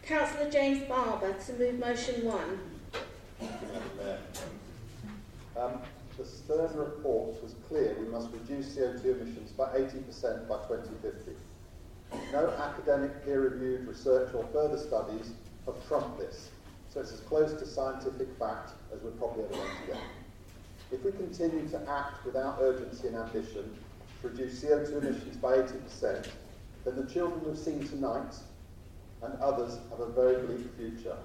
Councillor James Barber to move motion 1. Thank you, Madam Mayor. The Stern report was clear we must reduce CO2 emissions by 80% by 2050. No academic peer-reviewed research or further studies have trumped this, so it's as close to scientific fact as we're probably ever going to get. If we continue to act without urgency and ambition to reduce CO2 emissions by 80%, then the children we've seen tonight and others have a very bleak future.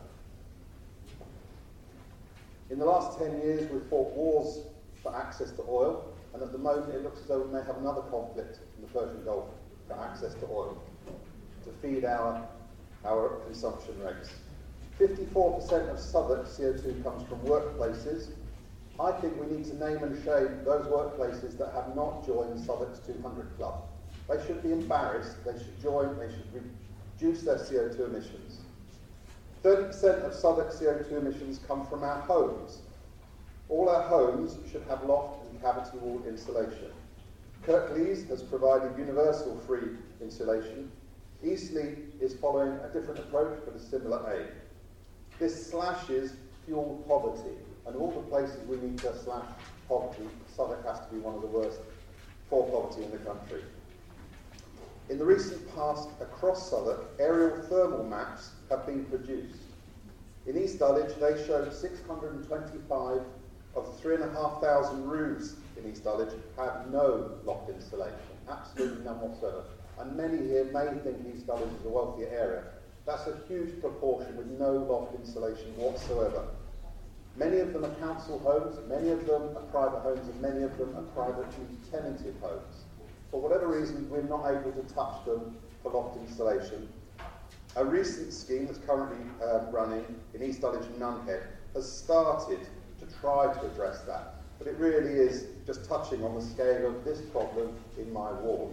In the last 10 years, we've fought wars for access to oil, and at the moment it looks as though we may have another conflict in the Persian Gulf for access to oil to feed our consumption rates. 54% of Southwark CO2 comes from workplaces. I think we need to name and shame those workplaces that have not joined Southwark's 200 Club. They should be embarrassed, they should join, they should reduce their CO2 emissions. 30% of Southwark CO2 emissions come from our homes. All our homes should have loft and cavity wall insulation. Kirklees has provided universal free insulation. Eastleigh is following a different approach but a similar aim. This slashes fuel poverty, and all the places we need to slash poverty, Southwark has to be one of the worst for poverty in the country. In the recent past, across Southwark, aerial thermal maps have been produced. In East Dulwich, they showed 625 of the 3,500 roofs in East Dulwich have no loft insulation, absolutely none whatsoever. And many here may think East Dulwich is a wealthier area. That's a huge proportion with no loft insulation whatsoever. Many of them are council homes, many of them are private homes, and many of them are privately tenanted homes. For whatever reason, we're not able to touch them for loft insulation. A recent scheme that's currently running in East Dulwich and Nunhead has started to try to address that, but it really is just touching on the scale of this problem in my ward.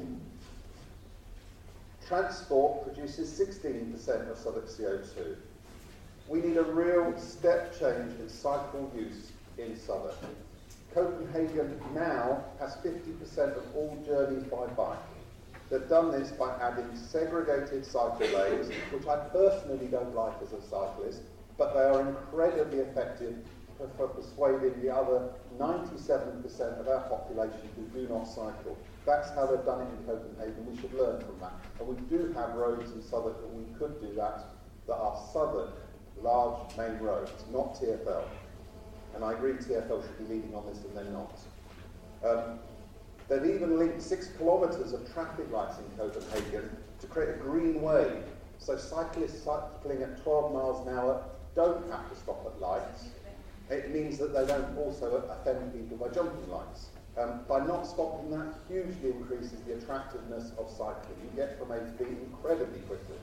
Transport produces 16% of Southwark CO2. We need a real step change in cycle use in Southwark. Copenhagen now has 50% of all journeys by bike. They've done this by adding segregated cycle lanes, which I personally don't like as a cyclist, but they are incredibly effective for persuading the other 97% of our population who do not cycle. That's how they've done it in Copenhagen. We should learn from that. And we do have roads in Southwark that we could do that are Southwark large main roads, not TfL. And I agree TfL should be leading on this, and they're not. They've even linked 6 kilometres of traffic lights in Copenhagen to create a green way. So cyclists cycling at 12 miles an hour don't have to stop at lights. It means that they don't also offend people by jumping lights. By not stopping that, hugely increases the attractiveness of cycling. You get from A to B incredibly quickly.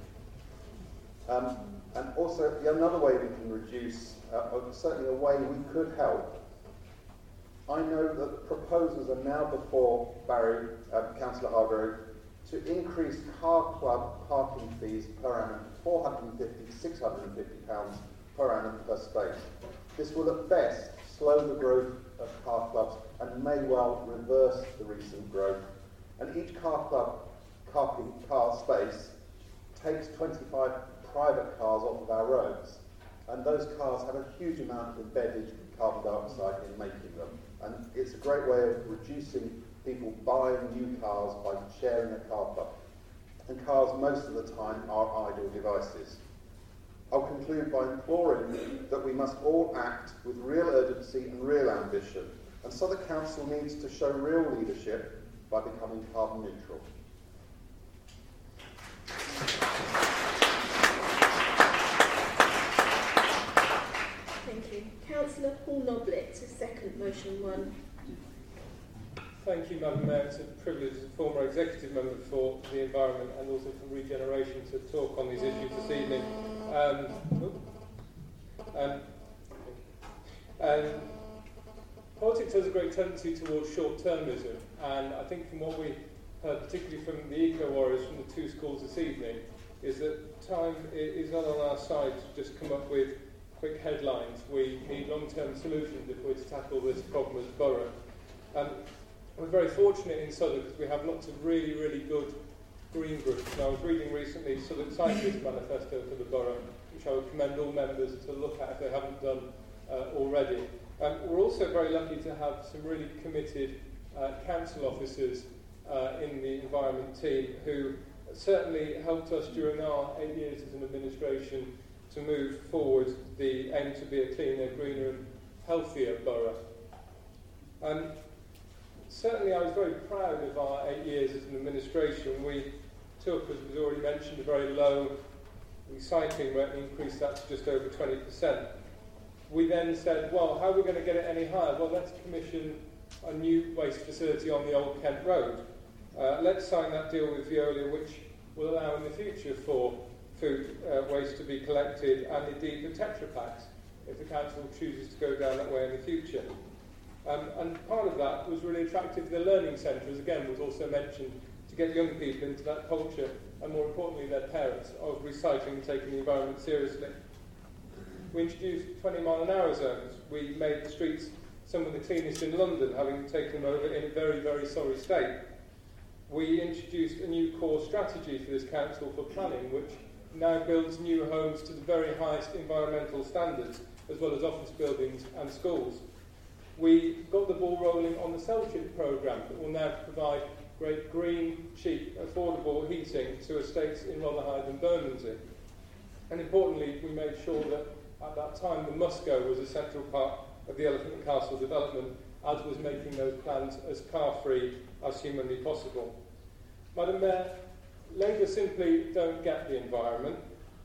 And also, another way we can reduce, certainly a way we could help. I know that the proposals are now before Barry, Councillor Hargrove, to increase car club parking fees per annum, £450 to £650 per annum per space. This will at best slow the growth of car clubs and may well reverse the recent growth. And each car club car space takes 25 private cars off of our roads. And those cars have a huge amount of embedded carbon dioxide in making them. And it's a great way of reducing people buying new cars by sharing a car club. And cars most of the time are idle devices. I'll conclude by imploring that we must all act with real urgency and real ambition. And so the Council needs to show real leadership by becoming carbon neutral. Thank you. Councillor Paul Noblett to second motion 1. Thank you, Madam Mayor. It's a privilege as a former executive member for the environment and also for regeneration to talk on these issues this evening. Politics has a great tendency towards short-termism, and I think from what we heard, particularly from the eco-warriors from the 2 schools this evening, is that time is not on our side to just come up with quick headlines. We need long-term solutions if we're to tackle this problem as a borough. We're very fortunate in Southwark because we have lots of really, really good green groups. And I was reading recently Southwark Cyclist Manifesto for the borough, which I would commend all members to look at if they haven't done already. We're also very lucky to have some really committed council officers in the environment team who certainly helped us during our 8 years as an administration to move forward the aim to be a cleaner, greener and healthier borough. Certainly I was very proud of our 8 years as an administration. We took, as was already mentioned, a very low recycling rate and increased that to just over 20%. We then said, well, how are we going to get it any higher? Well, let's commission a new waste facility on the Old Kent Road. Let's sign that deal with Veolia, which will allow in the future for food waste to be collected and indeed the Tetra Paks, if the council chooses to go down that way in the future. And part of that was really attractive. The learning centre, as again was also mentioned, to get young people into that culture, and more importantly their parents, of recycling and taking the environment seriously. We introduced 20-mile-an-hour zones. We made the streets some of the cleanest in London, having taken them over in a very, very sorry state. We introduced a new core strategy for this council for planning, which now builds new homes to the very highest environmental standards, as well as office buildings and schools. We got the ball rolling on the Selchip programme that will now provide great green, cheap, affordable heating to estates in Rotherhithe and Bermondsey. And importantly, we made sure that at that time the Musco was a central part of the Elephant and Castle development, as was making those plans as car-free as humanly possible. Madam Mayor, Labour simply don't get the environment.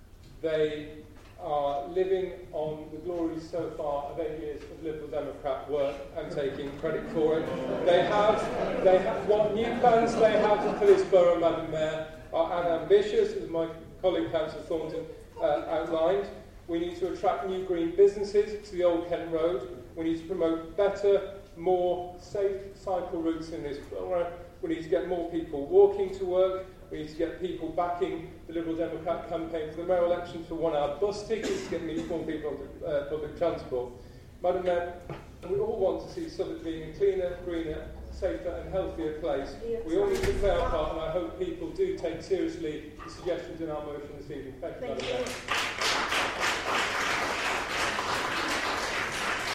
They are living on the glories so far of 8 years of Liberal Democrat work and taking credit for it. They have what new plans they have for this borough, Madam Mayor, are unambitious, as my colleague Councillor Thornton outlined. We need to attract new green businesses to the Old Kent Road. We need to promote better, more safe cycle routes in this borough. We need to get more people walking to work. We need to get people backing the Liberal Democrat campaign for the mayoral election for 1-hour bus tickets to get more people onto public transport. Madam Mayor, we all want to see Southwark being a cleaner, greener, safer and healthier place. We all need to play our part, and I hope people do take seriously the suggestions in our motion this evening. Thank you, Madam Mayor.